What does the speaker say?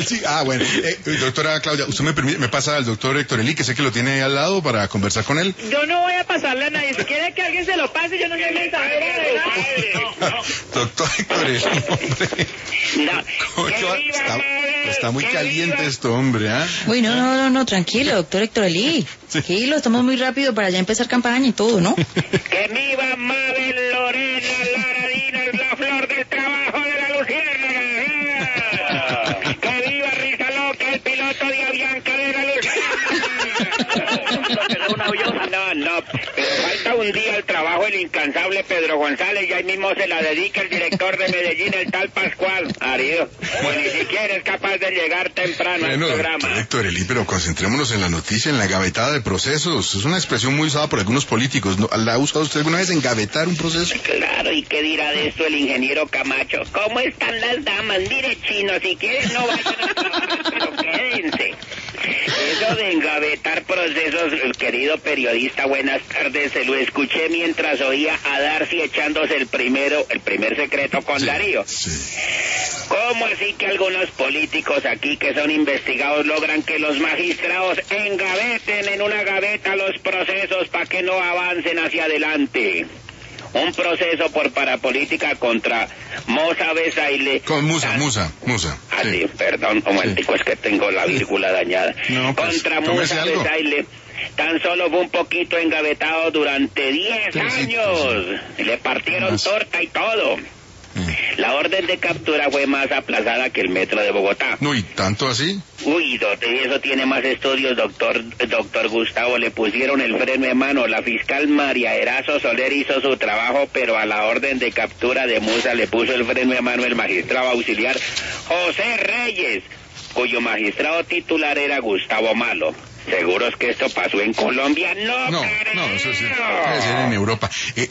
Sí, bueno. Doctora Claudia, ¿usted me pasa al doctor Héctor Elí, que sé que lo tiene ahí al lado, para conversar con él? Yo no voy a pasarle a nadie. Si quiere que alguien se lo pase, yo no soy mensajera de nada. Doctor Héctor Elí, hombre. Está muy caliente esto, hombre, ¿ah? Uy, no, tranquilo, doctor Héctor Elí. Tranquilo, estamos muy rápido para ya empezar campaña y todo, ¿no? Que viva Mabel Lorena Laradina, la flor del trabajo de la luciérnaga. Que viva Risa Loca, el piloto de Avianca de la luciérnaga. No, pero falta un día al trabajo el incansable Pedro González, y ahí mismo se la dedica el director de Medellín, el tal Pascual Arido. Pues ni siquiera es capaz de llegar temprano al programa. Héctor Elí, pero concentrémonos en la noticia, en la gavetada de procesos. Es una expresión muy usada por algunos políticos. ¿La ha usado usted alguna vez, engavetar un proceso? Claro, ¿y qué dirá de esto el ingeniero Camacho? ¿Cómo están las damas? Mire, chino, si quieren no vayan a trabajar, pero quédense. Eso de engavetar procesos, querido periodista, buenas tardes, se lo escuché mientras oía a Darcy echándose el primer secreto con Darío. Sí. ¿Cómo así que algunos políticos aquí que son investigados logran que los magistrados engaveten en una gaveta los procesos para que no avancen hacia adelante? Un proceso por parapolítica contra Moza Besaile. Con Musa. Ah, sí, perdón, un momentico, es que tengo la vírgula dañada. No, pues, contra Moza Besaile. Tan solo fue un poquito engavetado durante 10 años. Le partieron torta y todo. La orden de captura fue más aplazada que el metro de Bogotá. No, ¿y tanto así? Uy, eso tiene más estudios, doctor Gustavo. Le pusieron el freno de mano. La fiscal María Erazo Soler hizo su trabajo, pero a la orden de captura de Musa le puso el freno de mano el magistrado auxiliar José Reyes, cuyo magistrado titular era Gustavo Malo. ¿Seguros que esto pasó en Colombia? No, eso sí, debe ser en Europa.